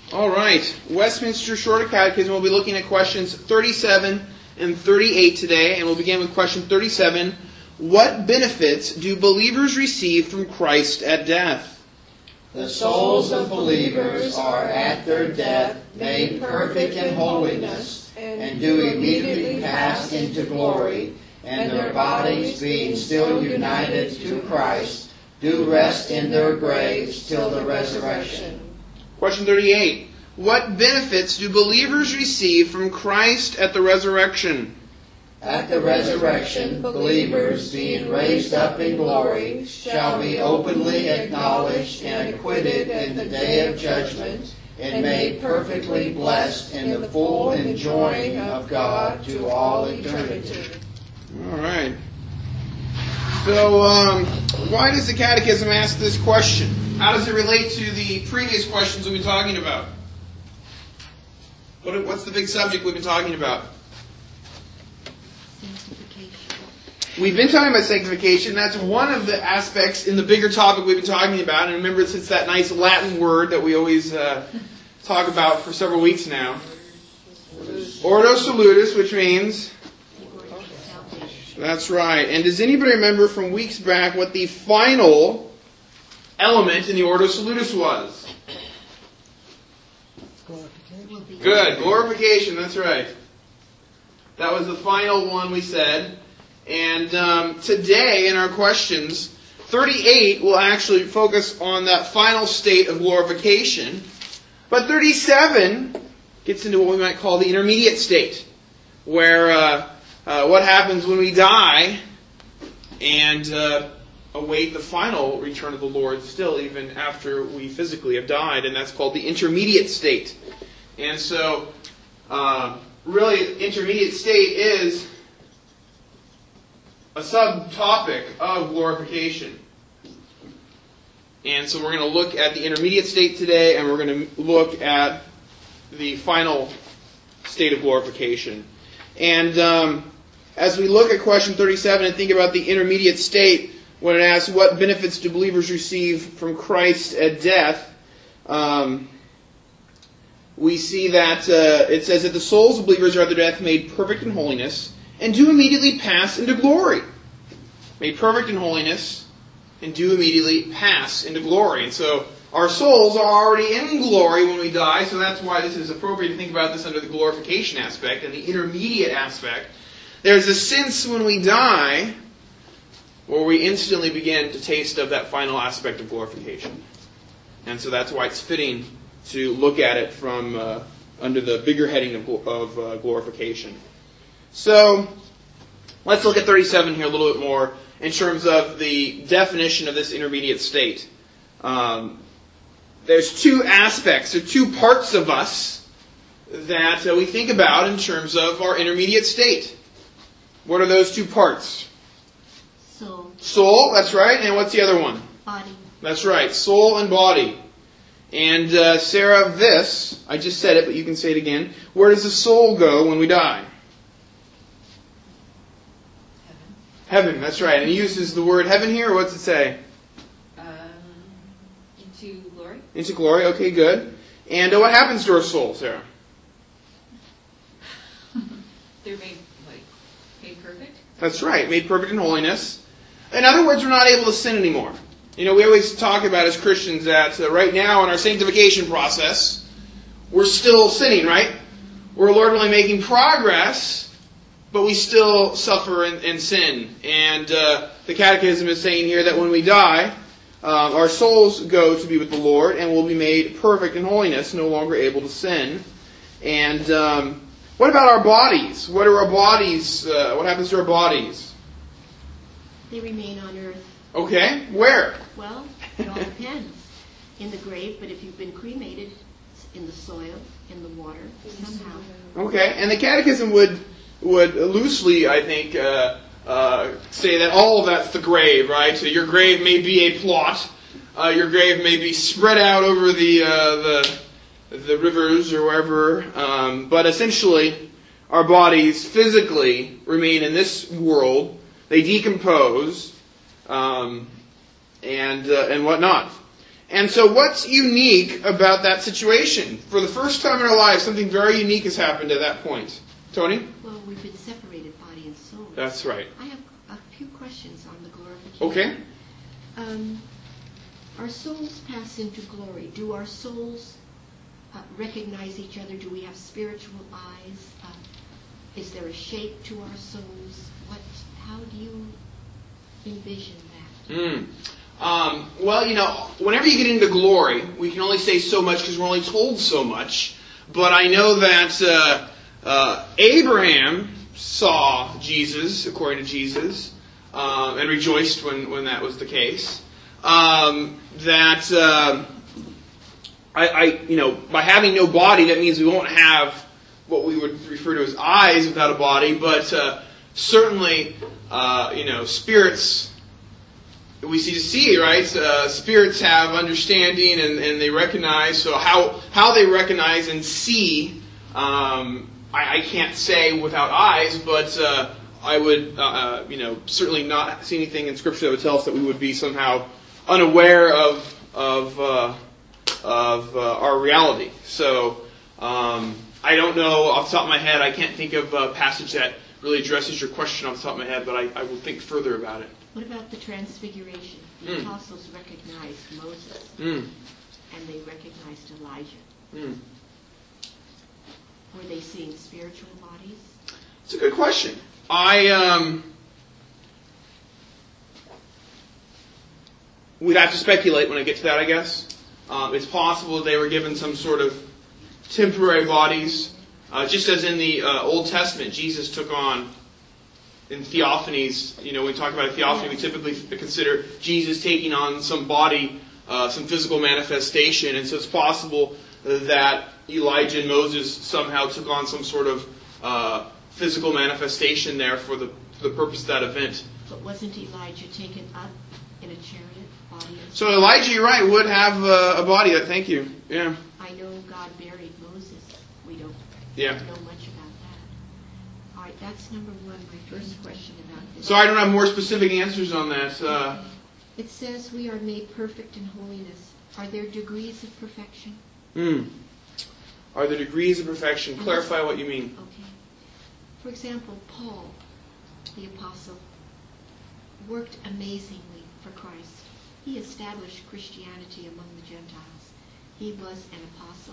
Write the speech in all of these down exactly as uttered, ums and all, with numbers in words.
All right, Westminster Shorter Catechism. We'll be looking at questions thirty-seven and thirty-eight today, and we'll begin with question thirty-seven. What benefits do believers receive from Christ at death? The souls of believers are at their death made perfect in holiness, and do immediately pass into glory, and their bodies, being still united to Christ, do rest in their graves till the resurrection. Question thirty-eight. What benefits do believers receive from Christ at the resurrection? At the resurrection, believers, being raised up in glory, shall be openly acknowledged and acquitted in the day of judgment, and made perfectly blessed in the full enjoying of God to all eternity. All right. So, um, why does the Catechism ask this question? How does it relate to the previous questions we've been talking about? What, what's the big subject we've been talking about? Sanctification. We've been talking about sanctification. That's one of the aspects in the bigger topic we've been talking about. And remember, it's that nice Latin word that we always uh, talk about for several weeks now. Ordo Salutis, which means... That's right. And does anybody remember from weeks back what the final element in the Ordo Salutis was? Glorification. Good. Glorification. That's right. That was the final one we said. And um, today in our questions, thirty-eight will actually focus on that final state of glorification. But thirty-seven gets into what we might call the intermediate state, where uh, uh, what happens when we die and uh, await the final return of the Lord still, even after we physically have died, and that's called the intermediate state. And so, uh, really, intermediate state is a subtopic of glorification. And so we're going to look at the intermediate state today, and we're going to look at the final state of glorification. And um, as we look at question thirty-seven and think about the intermediate state, when it asks, what benefits do believers receive from Christ at death? Um, we see that uh, it says that the souls of believers are at their death made perfect in holiness and do immediately pass into glory. Made perfect in holiness and do immediately pass into glory. And so our souls are already in glory when we die, so that's why this is appropriate to think about this under the glorification aspect and the intermediate aspect. There's a sense when we die where we instantly begin to taste of that final aspect of glorification. And so that's why it's fitting to look at it from uh, under the bigger heading of, of uh, glorification. So let's look at thirty-seven here a little bit more in terms of the definition of this intermediate state. Um, there's two aspects, or two parts of us that uh, we think about in terms of our intermediate state. What are those two parts? Soul. Soul, that's right. And what's the other one? Body. That's right. Soul and body. And uh, Sarah, this, I just said it, but you can say it again. Where does the soul go when we die? Heaven. Heaven, that's right. And he uses the word heaven here, or what's it say? Um, into glory. Into glory, okay, good. And uh, what happens to our soul, Sarah? They're made, like, made perfect. That's right, made perfect in holiness. In other words, we're not able to sin anymore. You know, we always talk about as Christians that uh, right now in our sanctification process, we're still sinning, right? We're, Lord willing, making progress, but we still suffer in, in sin. And uh, the Catechism is saying here that when we die, uh, our souls go to be with the Lord and will be made perfect in holiness, no longer able to sin. And um, what about our bodies? What are our bodies? Uh, what happens to our bodies? They remain on earth. Okay, where? Well, it all depends. In the grave, but if you've been cremated, it's in the soil, in the water, somehow. Okay, and the Catechism would would loosely, I think, uh, uh, say that all of that's the grave, right? So your grave may be a plot. Uh, your grave may be spread out over the uh, the the rivers or wherever, um, but essentially, our bodies physically remain in this world. They decompose. Um, and uh, and whatnot. And so what's unique about that situation? For the first time in our lives, something very unique has happened at that point. Tony? Well, we've been separated, body and soul. That's right. I have a few questions on the glorification. Okay. Um, our souls pass into glory. Do our souls uh, recognize each other? Do we have spiritual eyes? Uh, is there a shape to our souls? What? How do you envision that? Mm. Um, well, you know, whenever you get into glory, we can only say so much because we're only told so much. But I know that uh, uh, Abraham saw Jesus, according to Jesus, uh, and rejoiced when, when that was the case. Um, that uh, I, I, you know, by having no body, that means we won't have what we would refer to as eyes without a body. But uh, certainly, uh, you know, spirits. We see to see, right? Uh, spirits have understanding and, and they recognize. So how how they recognize and see, um, I, I can't say without eyes, but uh, I would, uh, you know, certainly not see anything in Scripture that would tell us that we would be somehow unaware of of uh, of uh, our reality. So um, I don't know off the top of my head. I can't think of a passage that really addresses your question off the top of my head, but I, I will think further about it. What about the transfiguration? The Mm. apostles recognized Moses, Mm. and they recognized Elijah. Mm. Were they seeing spiritual bodies? It's a good question. I um, we'd have to speculate when I get to that, I guess. Um, it's possible they were given some sort of temporary bodies, uh, just as in the uh, Old Testament, Jesus took on. In theophanies, you know, when we talk about a theophany, we typically consider Jesus taking on some body, uh, some physical manifestation. And so it's possible that Elijah and Moses somehow took on some sort of uh, physical manifestation there for the for the purpose of that event. But wasn't Elijah taken up in a chariot, body and So Elijah, you're right, would have uh, a body. Thank you. Yeah. I know God buried Moses. We don't Yeah. know much about that. All right, that's number one, my first question about this. So I don't have more specific answers on that. Uh, It says we are made perfect in holiness. Are there degrees of perfection? hmm. Are there degrees of perfection? Clarify what you mean. Okay. For example, Paul, the apostle, worked amazingly for Christ. He established Christianity among the Gentiles. He was an apostle.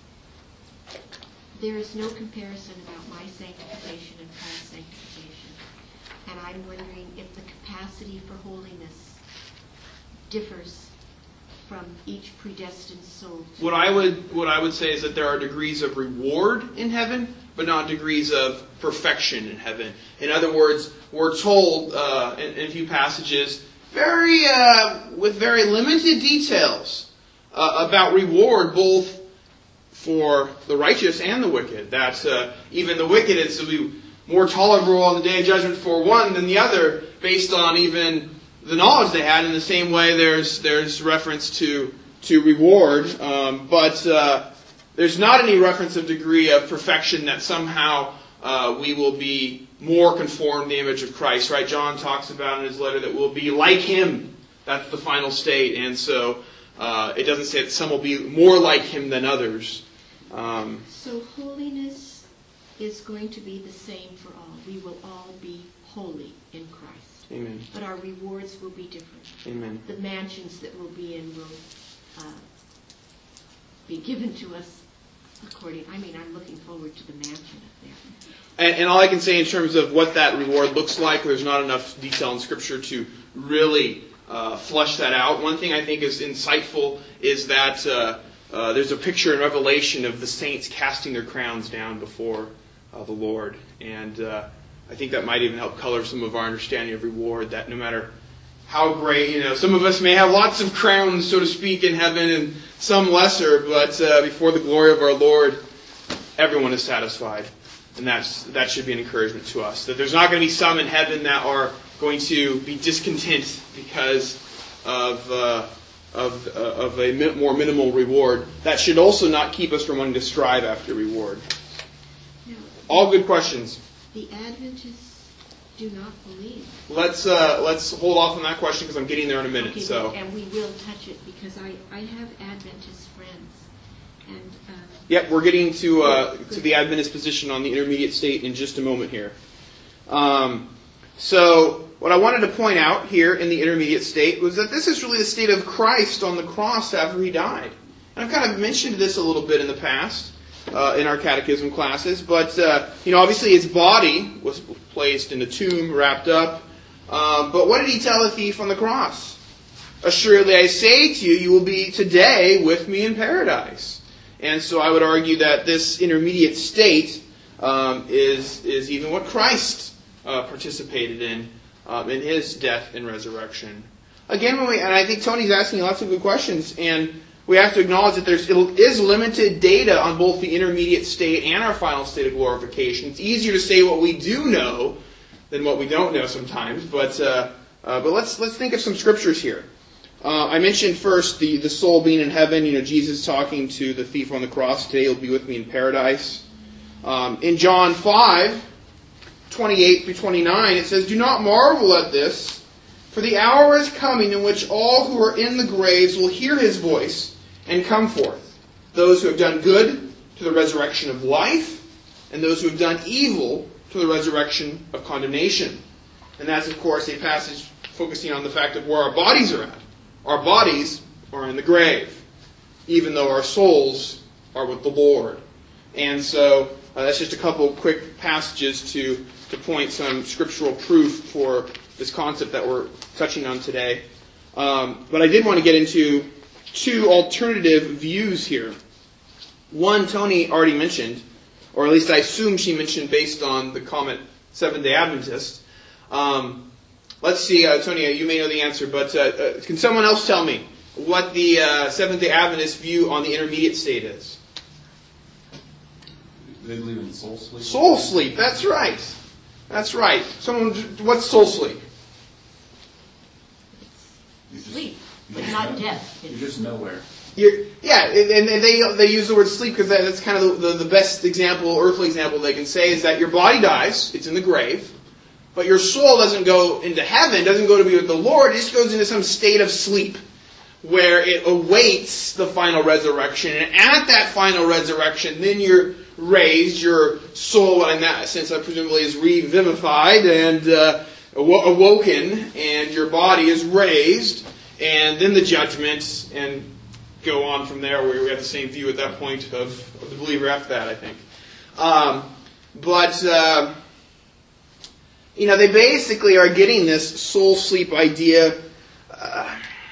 There is no comparison about my sanctification and Paul's sanctification. And I'm wondering if the capacity for holiness differs from each predestined soul. What I would what I would say is that there are degrees of reward in heaven, but not degrees of perfection in heaven. In other words, we're told uh, in, in a few passages, very uh, with very limited details uh, about reward, both for the righteous and the wicked. That uh, even the wicked is to be more tolerable on the day of judgment for one than the other, based on even the knowledge they had. In the same way, there's there's reference to to reward, um, but uh, there's not any reference of degree of perfection that somehow uh, we will be more conformed to the image of Christ. Right? John talks about in his letter that we'll be like Him. That's the final state, and so uh, it doesn't say that some will be more like Him than others. Um, So holiness is going to be the same for all. We will all be holy in Christ. Amen. But our rewards will be different. Amen. The mansions that we'll be in will uh, be given to us according. I mean, I'm looking forward to the mansion up there. And, and all I can say in terms of what that reward looks like, there's not enough detail in Scripture to really uh, flesh that out. One thing I think is insightful is that uh, uh, there's a picture in Revelation of the saints casting their crowns down before uh, the Lord. And uh, I think that might even help color some of our understanding of reward, that no matter how great, you know, some of us may have lots of crowns, so to speak, in heaven and some lesser, but uh, before the glory of our Lord, everyone is satisfied. And that's that should be an encouragement to us. That there's not going to be some in heaven that are going to be discontent because of uh, of uh, of a mi- more minimal reward. That should also not keep us from wanting to strive after reward. Now, All good questions. the Adventist do not believe. Let's uh, let's hold off on that question because I'm getting there in a minute. Okay, So. and we will touch it because I, I have Adventist friends. And uh, Yep, we're getting to uh, to the Adventist position on the intermediate state in just a moment here. Um, so, what I wanted to point out here in the intermediate state was that this is really the state of Christ on the cross after He died. And I've kind of mentioned this a little bit in the past uh, in our catechism classes, but uh, you know, obviously His body was placed in a tomb, wrapped up. Um, but what did He tell the thief on the cross? Assuredly, I say to you, you will be today with me in paradise. And so I would argue that this intermediate state um, is is even what Christ uh, participated in um, in His death and resurrection. Again, when we, and I think Tony's asking lots of good questions, and we have to acknowledge that there is limited data on both the intermediate state and our final state of glorification. It's easier to say what we do know than what we don't know sometimes, but uh, uh, but let's let's think of some scriptures here. Uh, I mentioned first the, the soul being in heaven. You know, Jesus talking to the thief on the cross. Today you'll be with me in paradise. Um, in John five, twenty-eight through twenty-nine, it says, "Do not marvel at this, for the hour is coming in which all who are in the graves will hear His voice and come forth. Those who have done good to the resurrection of life, and those who have done evil to the resurrection of condemnation." And that's, of course, a passage focusing on the fact of where our bodies are at. Our bodies are in the grave, even though our souls are with the Lord. And so uh, that's just a couple quick passages to, to point some scriptural proof for this concept that we're touching on today. Um, but I did want to get into two alternative views here. One, Tony already mentioned, or at least I assume she mentioned based on the comment Seventh-day Adventist. Um, Let's see, uh, Tony, you may know the answer, but uh, uh, can someone else tell me what the uh, Seventh-day Adventist view on the intermediate state is? They believe in soul sleep. Soul sleep, that's right. That's right. Someone, what's soul sleep? it's sleep, but not death. You're It's just nowhere. You're, yeah, and, and they they use the word sleep because that, that's kind of the, the, the best example, earthly example they can say is that your body dies, it's in the grave. But your soul doesn't go into heaven, doesn't go to be with the Lord. It just goes into some state of sleep where it awaits the final resurrection. And at that final resurrection, then you're raised. Your soul, in that sense, presumably is revivified and uh, awoken. And your body is raised. And then the judgment. And go on from there where we have the same view at that point of, of the believer after that, I think. Um, but... Uh, You know, they basically are getting this soul sleep idea uh,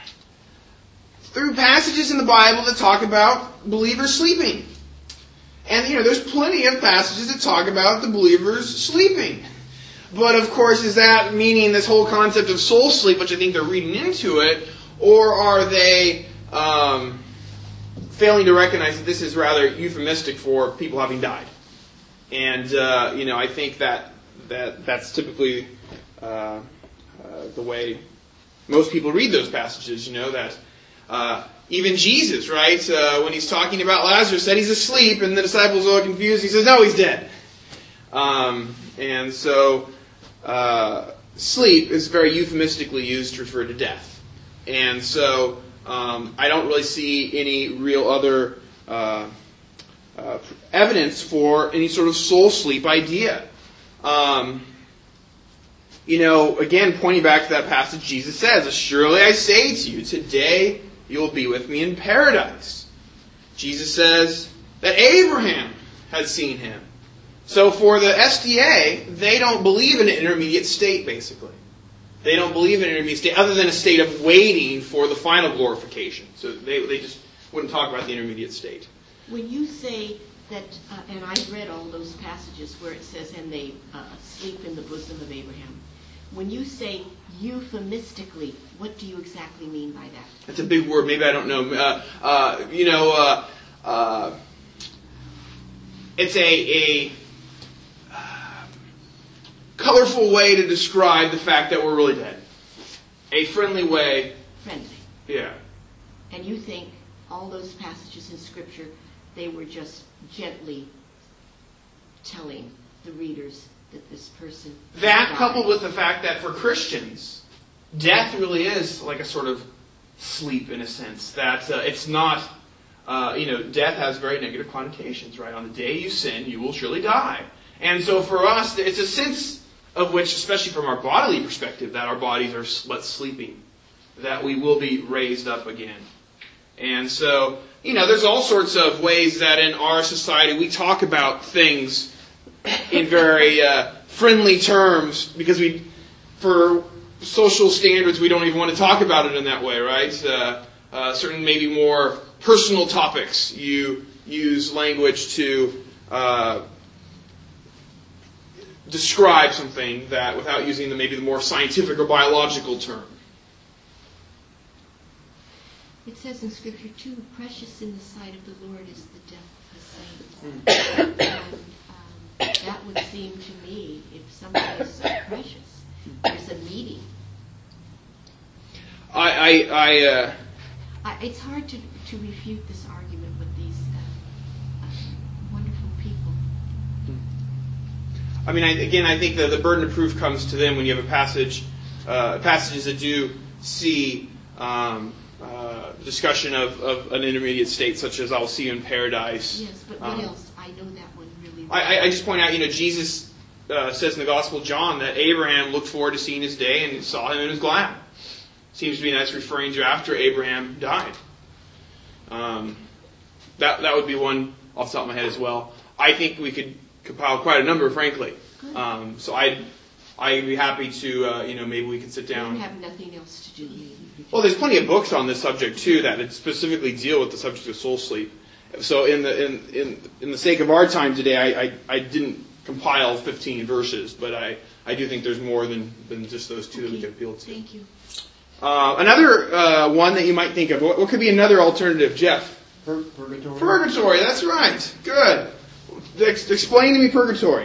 through passages in the Bible that talk about believers sleeping. And, you know, there's plenty of passages that talk about the believers sleeping. But, of course, is that meaning this whole concept of soul sleep, which I think they're reading into it, or are they um, failing to recognize that this is rather euphemistic for people having died? And, uh, you know, I think that That that's typically uh, uh, the way most people read those passages. You know that uh, even Jesus, right, uh, when he's talking about Lazarus, said he's asleep, and the disciples are all confused. He says, "No, he's dead." Um, and so, uh, sleep is very euphemistically used to refer to death. And so, um, I don't really see any real other uh, uh, evidence for any sort of soul sleep idea. Um, you know, again, pointing back to that passage, Jesus says, "Surely I say to you, today you'll be with me in paradise." Jesus says that Abraham had seen Him. So for the S D A, they don't believe in an intermediate state, basically. They don't believe in an intermediate state, other than a state of waiting for the final glorification. So they, they just wouldn't talk about the intermediate state. when you say that, uh, and I've read all those passages where it says, and they uh, sleep in the bosom of Abraham. When you say euphemistically, what do you exactly mean by that? That's a big word. Maybe I don't know. Uh, uh, you know, uh, uh, it's a, a uh, colorful way to describe the fact that we're really dead. A friendly way. Friendly. Yeah. And you think all those passages in Scripture, they were just gently telling the readers that this person... That died. coupled with the fact that for Christians, death really is like a sort of sleep in a sense. That uh, it's not, uh, you know, death has very negative connotations, right? On the day you sin, you will surely die. And so for us, it's a sense of which, especially from our bodily perspective, that our bodies are but sleeping, that we will be raised up again. And so, you know, there's all sorts of ways that in our society we talk about things in very uh, friendly terms because we, for social standards, we don't even want to talk about it in that way, right? Uh, uh, certain maybe more personal topics, you use language to uh, describe something that without using the maybe the more scientific or biological term. It says in Scripture, too, precious in the sight of the Lord is the death of the saints. And um, that would seem to me, if somebody is so precious, there's a meeting. I, I, I, uh, I it's hard to, to refute this argument with these uh, uh, wonderful people. I mean, I, again, I think that the burden of proof comes to them when you have a passage, uh, passages that do see um, uh, discussion of, of an intermediate state, such as "I'll see you in paradise." Yes, but what um, else? I know that one really well. I, I just point out, you know, Jesus uh, says in the Gospel of John that Abraham looked forward to seeing his day and saw him and was glad. Seems to be that's referring to after Abraham died. Um, that that would be one off the top of my head as well. I think we could compile quite a number, frankly. Um, so I'd I'd be happy to, uh, you know, maybe we could sit down. You have nothing else to do. Well, there's plenty of books on this subject too that specifically deal with the subject of soul sleep. So, in the in in, in the sake of our time today, I, I I didn't compile fifteen verses, but I I do think there's more than than just those two Okay. that we could appeal to. Thank you. Uh, another uh, one that you might think of. What, what could be another alternative, Jeff? Pur- purgatory. Purgatory. That's right. Good. Ex- explain to me purgatory.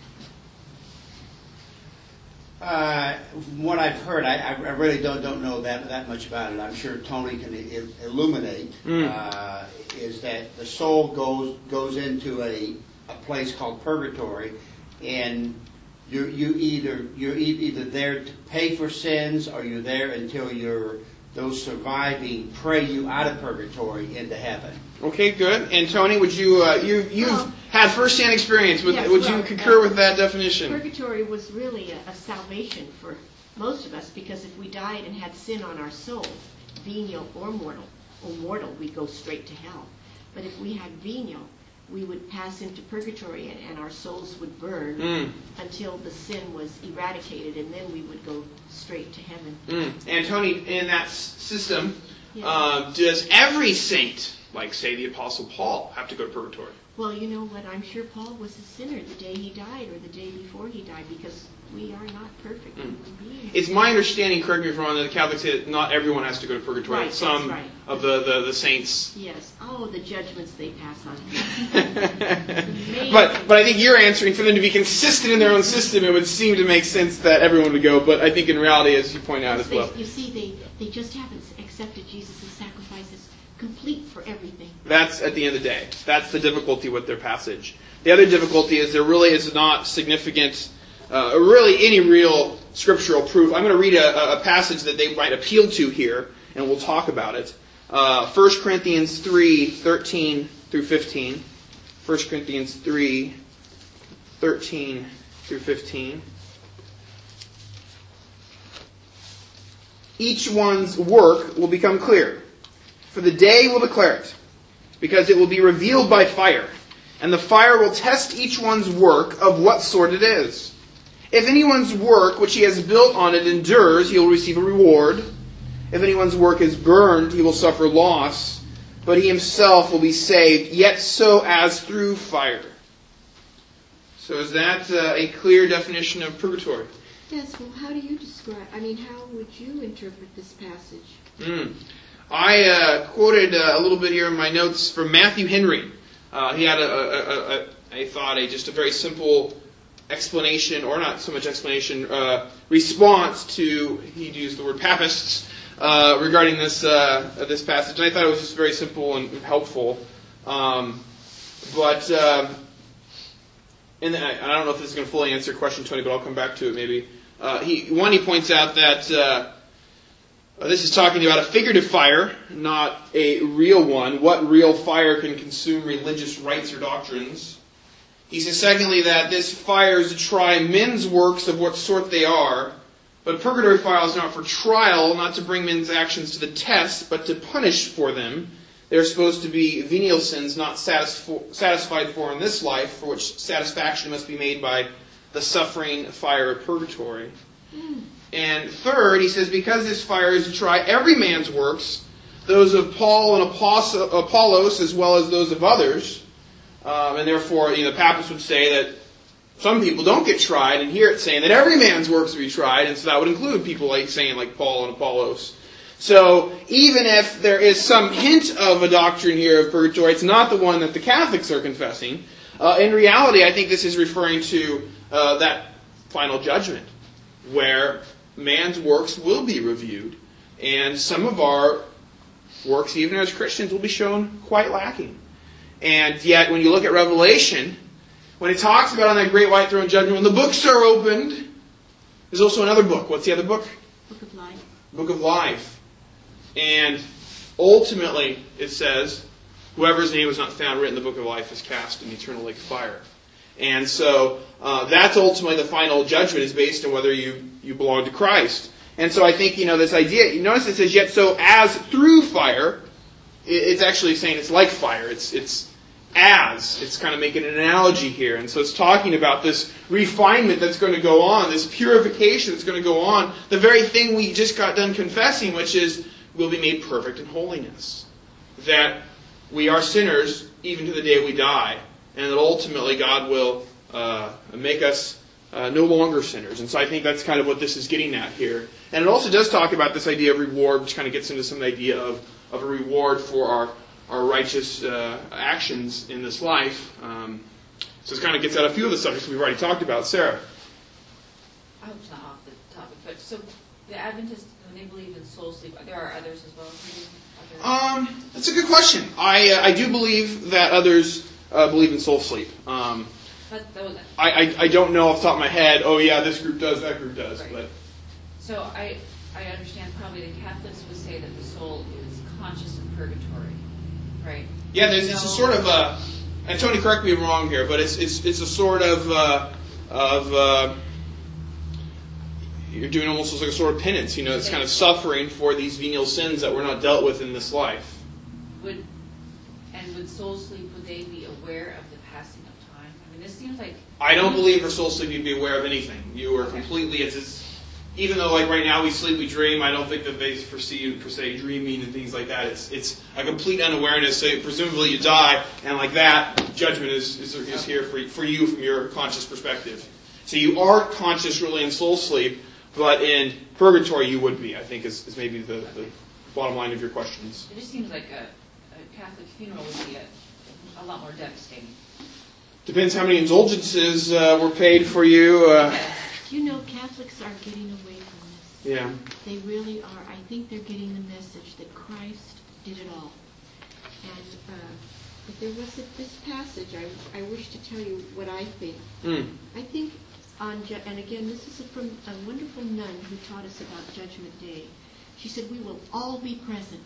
Uh, from what I've heard, I, I really don't don't know that that much about it. I'm sure Tony can I- illuminate. Mm. Uh, is that the soul goes goes into a a place called purgatory, and you you either you're e- either there to pay for sins, or you're there until you're those surviving pray you out of purgatory into heaven. Okay, good. And Tony, would you uh, you you've Well, had first-hand experience with? yes, would well, you concur uh, with that definition? Purgatory was really a, a salvation for most of us, because if we died and had sin on our soul, venial or mortal, or mortal, we'd go straight to hell. But if we had venial, we would pass into purgatory, and, and our souls would burn Mm. until the sin was eradicated, and then we would go straight to heaven. Mm. And Tony, in that s- system, Yeah. uh, does every saint, like say the Apostle Paul, have to go to purgatory? Well, you know what? I'm sure Paul was a sinner the day he died, or the day before he died, because we are not perfect Mm. human beings. It's my understanding, correct me if I'm wrong, that the Catholics say that not everyone has to go to purgatory. Right, Some that's right. of the, the, the saints. Yes. Oh, the judgments they pass on people. amazing. but but I think you're answering for them to be consistent in their own system. It would seem to make sense that everyone would go. But I think in reality, as you point out as They- well, You see, they, they just haven't accepted Jesus' sacrifice as complete for everything. that's at the end of the day. That's the difficulty with their passage. The other difficulty is there really is not significant, uh, really any real scriptural proof. I'm going to read a, a passage that they might appeal to here, and we'll talk about it. Uh, First Corinthians three, thirteen through fifteen. First Corinthians three, thirteen through fifteen. Each one's work will become clear, for the day will declare it, because it will be revealed by fire, and the fire will test each one's work of what sort it is. If anyone's work which he has built on it endures, he will receive a reward. If anyone's work is burned, he will suffer loss, but he himself will be saved, yet so as through fire. So is that uh, a clear definition of purgatory? Yes, well, how do you describe, I mean, how would you interpret this passage? Mm. I uh, quoted uh, a little bit here in my notes from Matthew Henry. Uh, he had, a, a, a, a, I thought, a, just a very simple explanation, or not so much explanation, uh, response to, he'd used the word papists, uh, regarding this uh, this passage. And I thought it was just very simple and helpful. Um, but uh, and I, I don't know if this is going to fully answer question twenty, but I'll come back to it maybe. Uh, he, one, he points out that uh, this is talking about a figurative fire, not a real one. What real fire can consume religious rites or doctrines? He says, secondly, that this fire is to try men's works of what sort they are, but purgatory fire is not for trial, not to bring men's actions to the test, but to punish for them. They're supposed to be venial sins not satisf- satisfied for in this life, for which satisfaction must be made by the suffering fire of purgatory. Mm. And third, he says, because this fire is to try every man's works, those of Paul and Apollos as well as those of others, um, and therefore, you know, the Papists would say that some people don't get tried, and here it's saying that every man's works will be tried, and so that would include people like saying like Paul and Apollos. So even if there is some hint of a doctrine here of purgatory, it's not the one that the Catholics are confessing. Uh, in reality, I think this is referring to uh, that final judgment, where man's works will be reviewed, and some of our works, even as Christians, will be shown quite lacking. And yet, when you look at Revelation, when it talks about on that great white throne judgment, when the books are opened, there's also another book. What's the other book? Book of Life. Book of Life. And ultimately, it says, whoever's name was not found written in the book of life is cast in the eternal lake of fire. And so, uh, that's ultimately the final judgment, is based on whether you, you belong to Christ. And so I think, you know, this idea, you notice it says, yet so as through fire, it's actually saying it's like fire. It's, it's as. It's kind of making an analogy here. And so it's talking about this refinement that's going to go on, this purification that's going to go on, the very thing we just got done confessing, which is we'll be made perfect in holiness. That we are sinners even to the day we die. And that ultimately God will uh, make us uh, no longer sinners. And so I think that's kind of what this is getting at here. And it also does talk about this idea of reward, which kind of gets into some idea of, of a reward for our, our righteous uh, actions in this life. Um, so it kind of gets at a few of the subjects we've already talked about. Sarah? I hope it's not off the topic, but so the Adventists, when they believe in soul sleep, there are others as well? Um, that's a good question. I uh, I do believe that others uh, believe in soul sleep. Um, but those, I, I I don't know off the top of my head, oh yeah, this group does, that group does. Right. But So I, I understand probably the Catholics would say that the soul is conscious in purgatory, right? Yeah, there's it's a sort of a, and Tony, correct me if I'm wrong here, but it's it's it's a sort of uh, of uh, you're doing almost like a sort of penance, you know, it's kind of suffering for these venial sins that were not dealt with in this life. Would and would soul sleep, would they be aware of the passing of time? I mean, this seems like I don't believe for soul sleep you'd be aware of anything. You are completely, it's, it's even though like right now we sleep, we dream, I don't think that they foresee you per se dreaming and things like that. It's it's a complete unawareness. So presumably you die, and like that, judgment is is, is here for for you from your conscious perspective. So you are conscious really in soul sleep, but in purgatory you would be, I think, is, is maybe the, the bottom line of your questions. It just seems like a, a Catholic funeral would be a, a lot more devastating. Depends how many indulgences uh, were paid for you. Uh, You know, Catholics are getting away from this. yeah. They really are. I think they're getting the message that Christ did it all. And uh, but there was a, this passage, I, I wish to tell you what I think. Mm. I think on, ju- and again, this is from a wonderful nun who taught us about Judgment Day. She said, we will all be present,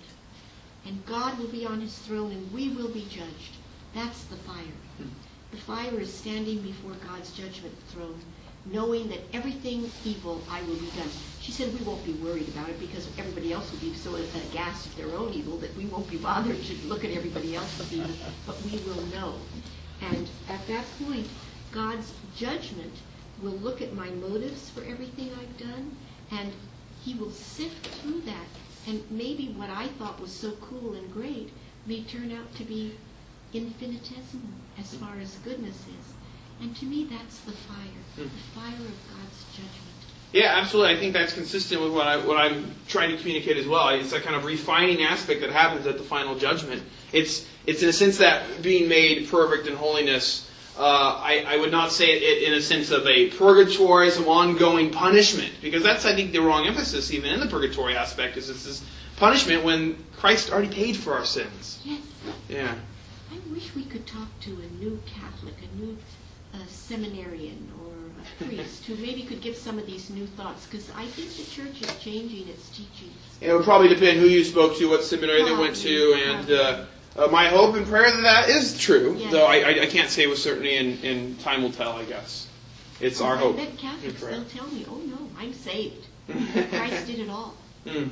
and God will be on his throne, and we will be judged. That's the fire. Mm. The fire is standing before God's judgment throne, knowing that everything evil I will be done. She said we won't be worried about it because everybody else will be so aghast at their own evil that we won't be bothered to look at everybody else's evil, but we will know. And at that point, God's judgment will look at my motives for everything I've done, and he will sift through that. And maybe what I thought was so cool and great may turn out to be infinitesimal as far as goodness is. And to me, that's the fire, the fire of God's judgment. Yeah, absolutely. I think that's consistent with what, I, what I'm trying to communicate as well. It's that kind of refining aspect that happens at the final judgment. It's, it's in a sense that being made perfect in holiness, uh, I, I would not say it in a sense of a purgatory, some ongoing punishment, because that's, I think, the wrong emphasis even in the purgatory aspect, is it's this punishment when Christ already paid for our sins. Yes. Yeah. I wish we could talk to a new Catholic, a new a seminarian or a priest who maybe could give some of these new thoughts, because I think the church is changing its teachings. It would probably depend who you spoke to, what seminary they went to, and uh, uh, my hope and prayer that that is true, Yes. though I, I, I can't say with certainty, and, and time will tell, I guess. It's our I hope. bet Catholics, and prayer. they'll tell me, oh no, I'm saved. Christ did it all. Mm.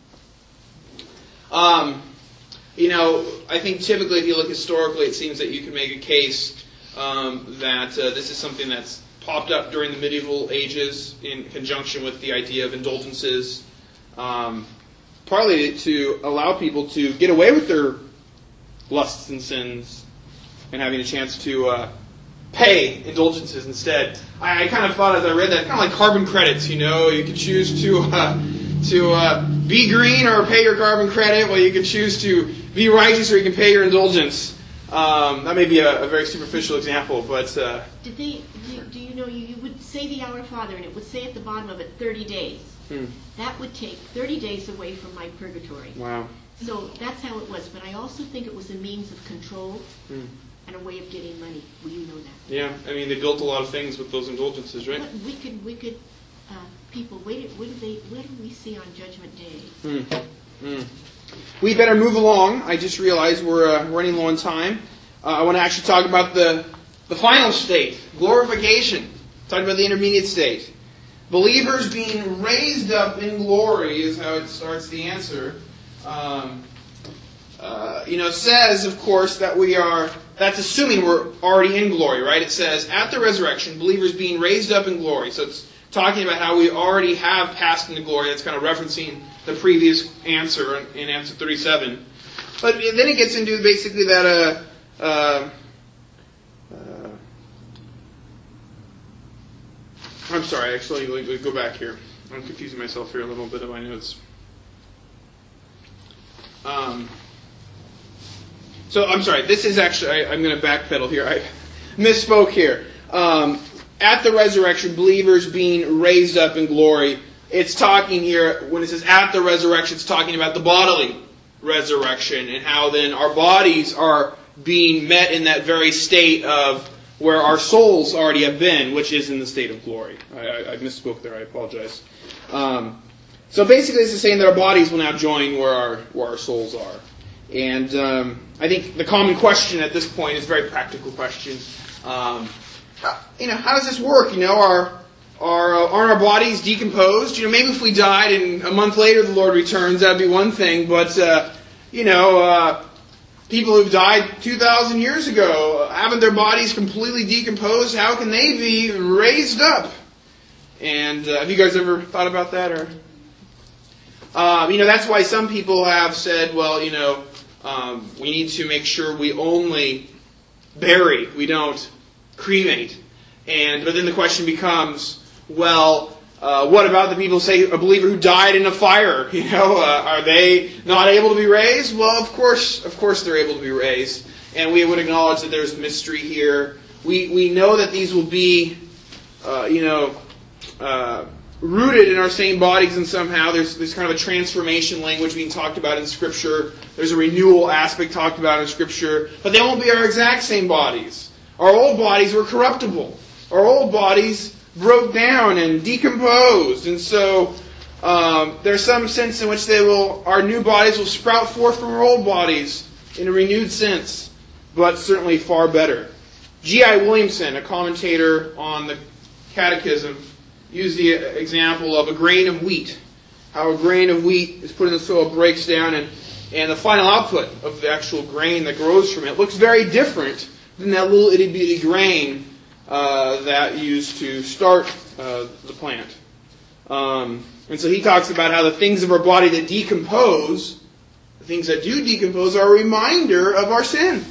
Um, you know, I think typically if you look historically, it seems that you can make a case um, that uh, this is something that's popped up during the medieval ages in conjunction with the idea of indulgences, um, partly to allow people to get away with their lusts and sins and having a chance to uh, pay indulgences instead. I, I kind of thought as I read that, kind of like carbon credits, you know, you could choose to uh, to uh, be green or pay your carbon credit, well, you could choose to be righteous or you can pay your indulgence. Um, that may be a, a very superficial example, but... Uh, Did they, do, do you know, you, you would say the Our Father, and it would say at the bottom of it, thirty days. hmm. That would take thirty days away from my purgatory. Wow. So that's how it was. But I also think it was a means of control Hmm. and a way of getting money. Well, you know that. Yeah, I mean, they built a lot of things with those indulgences, right? What wicked, wicked uh, people. What did, what, did they, what did we see on Judgment Day? Hmm. Hmm. We better move along. I just realized we're uh, running low on time. Uh, I want to actually talk about the, the final state, glorification. Talk about the intermediate state. Believers being raised up in glory is how it starts the answer. Um, uh, you know, it says, of course, that we are, that's assuming we're already in glory, right? It says, at the resurrection, believers being raised up in glory. So it's talking about how we already have passed into glory. That's kind of referencing the previous answer in, in answer thirty-seven. But then it gets into basically that, uh, uh, uh, I'm sorry, actually, let me go back here. I'm confusing myself here a little bit in my notes. Um, so, I'm sorry, this is actually, I, I'm going to backpedal here. I misspoke here. Um, at the resurrection, believers being raised up in glory. It's talking here, when it says at the resurrection, it's talking about the bodily resurrection and how then our bodies are being met in that very state of where our souls already have been, which is in the state of glory. I, I, I misspoke there. I apologize. Um, so basically, this is saying that our bodies will now join where our where our souls are. And um, I think the common question at this point is a very practical question. Um, how, you know, how does this work? You know, are are uh, aren't our bodies decomposed? You know, maybe if we died and a month later the Lord returns, that'd be one thing. But uh, you know. Uh, People who've died two thousand years ago, haven't their bodies completely decomposed? How can they be raised up? And uh, have you guys ever thought about that? Or, uh, you know, that's why some people have said, well, you know, um, we need to make sure we only bury, we don't cremate. And but then the question becomes, well, Uh, what about the people, say, a believer who died in a fire? You know, uh, are they not able to be raised? Well, of course, of course, they're able to be raised, and we would acknowledge that there's mystery here. We we know that these will be, uh, you know, uh, rooted in our same bodies, and somehow there's there's kind of a transformation language being talked about in Scripture. There's a renewal aspect talked about in Scripture, but they won't be our exact same bodies. Our old bodies were corruptible. Our old bodies broke down and decomposed, and so um, there's some sense in which they will, our new bodies will sprout forth from our old bodies in a renewed sense, but certainly far better. G I Williamson, a commentator on the Catechism, used the example of a grain of wheat. How a grain of wheat is put in the soil, breaks down, and, and the final output of the actual grain that grows from it looks very different than that little itty bitty grain Uh, that used to start uh, the plant. Um, and so he talks about how the things of our body that decompose, the things that do decompose, are a reminder of our sin.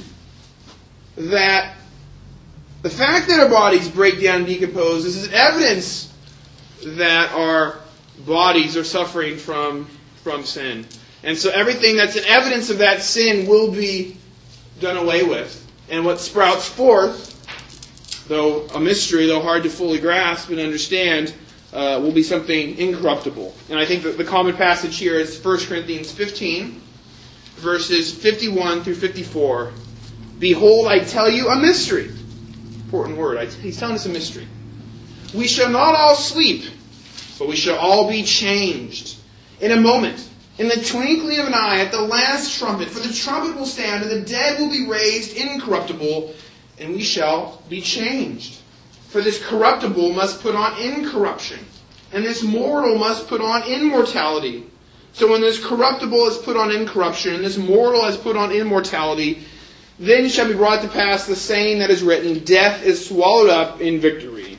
That the fact that our bodies break down and decompose is evidence that our bodies are suffering from, from sin. And so everything that's an evidence of that sin will be done away with. And what sprouts forth, though a mystery, though hard to fully grasp and understand, uh, will be something incorruptible. And I think that the common passage here is First Corinthians fifteen, verses fifty-one through fifty-four. Behold, I tell you a mystery. important word. I, he's telling us a mystery. We shall not all sleep, but we shall all be changed in a moment, in the twinkling of an eye, at the last trumpet. For the trumpet will sound, and the dead will be raised incorruptible, and we shall be changed. For this corruptible must put on incorruption, and this mortal must put on immortality. So when this corruptible is put on incorruption, and this mortal has put on immortality, then shall be brought to pass the saying that is written, death is swallowed up in victory.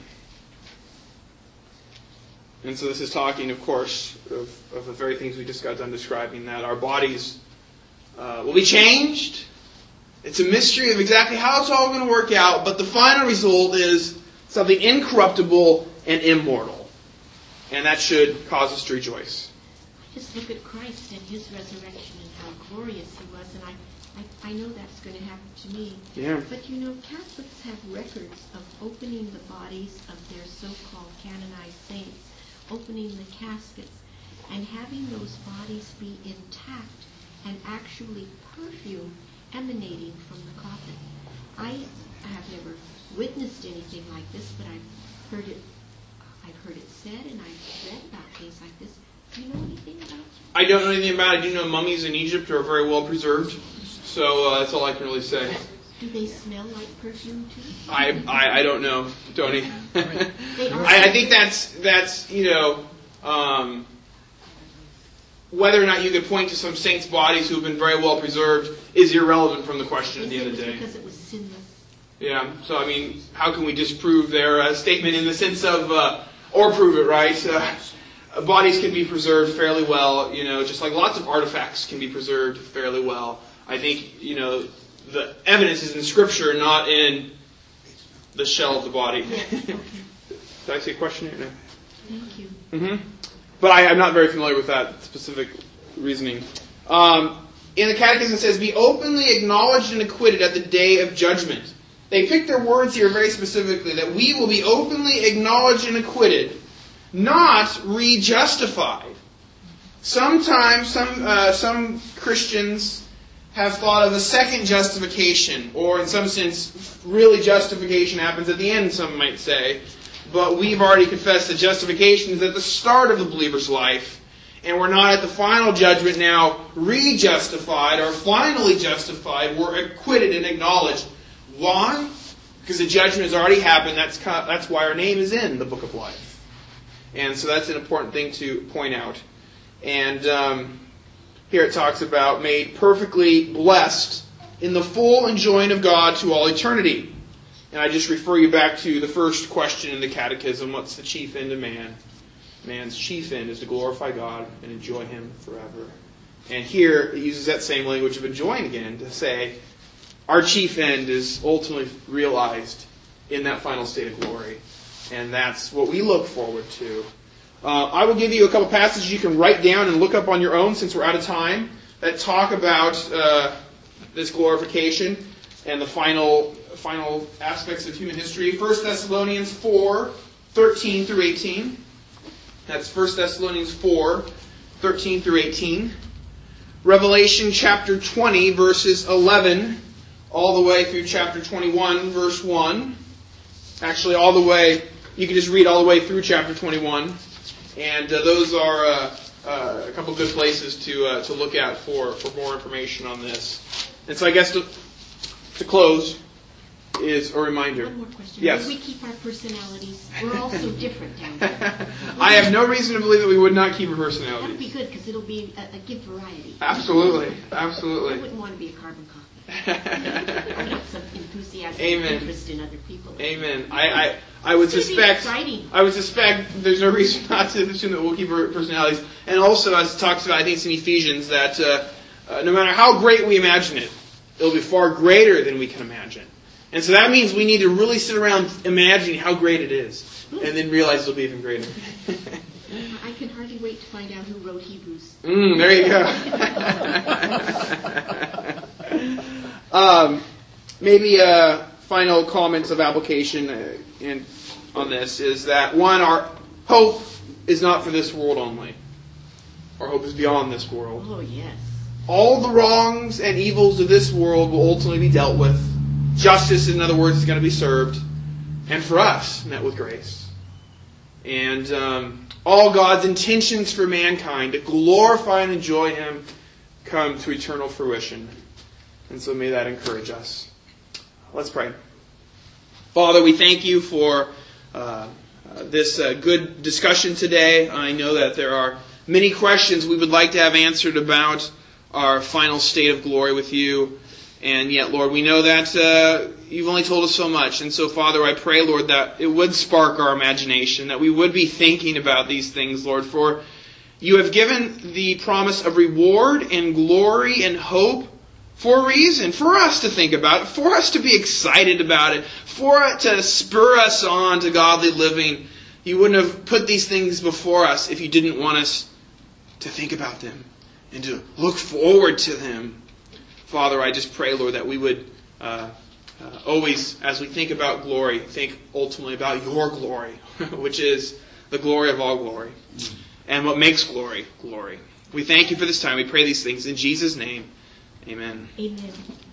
And so this is talking, of course, of, of the very things we just got done describing, that our bodies uh, will be changed. It's a mystery of exactly how it's all going to work out, but the final result is something incorruptible and immortal. And that should cause us to rejoice. Just look at Christ and his resurrection and how glorious he was, and I, I, I know that's going to happen to me. Yeah. But you know, Catholics have records of opening the bodies of their so-called canonized saints, opening the caskets, and having those bodies be intact and actually perfume emanating from the coffin. I have never witnessed anything like this, but I've heard it. I've heard it said, and I've read about things like this. Do you know anything about it? I don't know anything about it. I do know mummies in Egypt are very well preserved, so uh, that's all I can really say. Do they smell like perfume too? I I, I don't know, Tony. They are- I, I think that's that's you know um, whether or not you could point to some saints' bodies who have been very well preserved is irrelevant from the question at the end of the day. Because it was sinless. Yeah. So I mean, how can we disprove their uh, statement in the sense of uh, or prove it, right? Uh, bodies can be preserved fairly well, you know, just like lots of artifacts can be preserved fairly well. I think you know. The evidence is in Scripture, not in the shell of the body. Yes, okay. Did I see a question here? No. Thank you. Mm-hmm. But I, I'm not very familiar with that specific reasoning. Um, in the Catechism it says, be openly acknowledged and acquitted at the day of judgment. They pick their words here very specifically, that we will be openly acknowledged and acquitted, not re-justified. Sometimes some uh, some Christians have thought of a second justification, or in some sense, really justification happens at the end, some might say. But we've already confessed that justification is at the start of the believer's life, and we're not at the final judgment now re-justified or finally justified. We're acquitted and acknowledged. Why? Because the judgment has already happened. That's that's why our name is in the book of life. And so that's an important thing to point out. And um, here it talks about made perfectly blessed in the full enjoying of God to all eternity. And I just refer you back to the first question in the Catechism, what's the chief end of man? Man's chief end is to glorify God and enjoy Him forever. And here it uses that same language of enjoying again to say our chief end is ultimately realized in that final state of glory. And that's what we look forward to. Uh, I will give you a couple passages you can write down and look up on your own since we're out of time that talk about uh, this glorification and the final final aspects of human history. First Thessalonians four, thirteen through eighteen. That's First Thessalonians four, thirteen through eighteen. Revelation chapter twenty, verses eleven, all the way through chapter twenty-one, verse one. Actually, all the way, you can just read all the way through chapter twenty-one. And uh, those are uh, uh, a couple good places to uh, to look at for, for more information on this. And so I guess to, to close is a reminder. One more question. Yes. Will we keep our personalities? We're all so different down there. I have no reason to believe that we would not keep a That would personality. be good because it'll be a, a give variety. Absolutely. I Absolutely. wouldn't want to be a carbon copy. I want some enthusiastic Amen. interest in other people. Amen. I, I, I would It's gonna be suspect exciting. I would suspect there's no reason not to assume that we'll keep our personalities. And also, as it talks about, I think it's in Ephesians, that uh, uh, no matter how great we imagine it, it'll be far greater than we can imagine. And so that means we need to really sit around imagining how great it is, and then realize it'll be even greater. I can hardly wait to find out who wrote Hebrews. Mm, there you go. um, maybe uh, final comments of application uh, in, on this is that, one, our hope is not for this world only. Our hope is beyond this world. Oh, yes. All the wrongs and evils of this world will ultimately be dealt with. Justice, in other words, is going to be served. and for us met with grace. And um, all God's intentions for mankind to glorify and enjoy Him come to eternal fruition. And so may that encourage us. Let's pray. Father, we thank you for uh, uh, this uh, good discussion today. I know that there are many questions we would like to have answered about our final state of glory with you. And yet, Lord, we know that uh, you've only told us so much. And so, Father, I pray, Lord, that it would spark our imagination, that we would be thinking about these things, Lord. For you have given the promise of reward and glory and hope for a reason, for us to think about it, for us to be excited about it, for it to spur us on to godly living. You wouldn't have put these things before us if you didn't want us to think about them and to look forward to them. Father, I just pray, Lord, that we would uh, uh, always, as we think about glory, think ultimately about your glory, which is the glory of all glory, and what makes glory, glory. We thank you for this time. We pray these things in Jesus' name. Amen. Amen.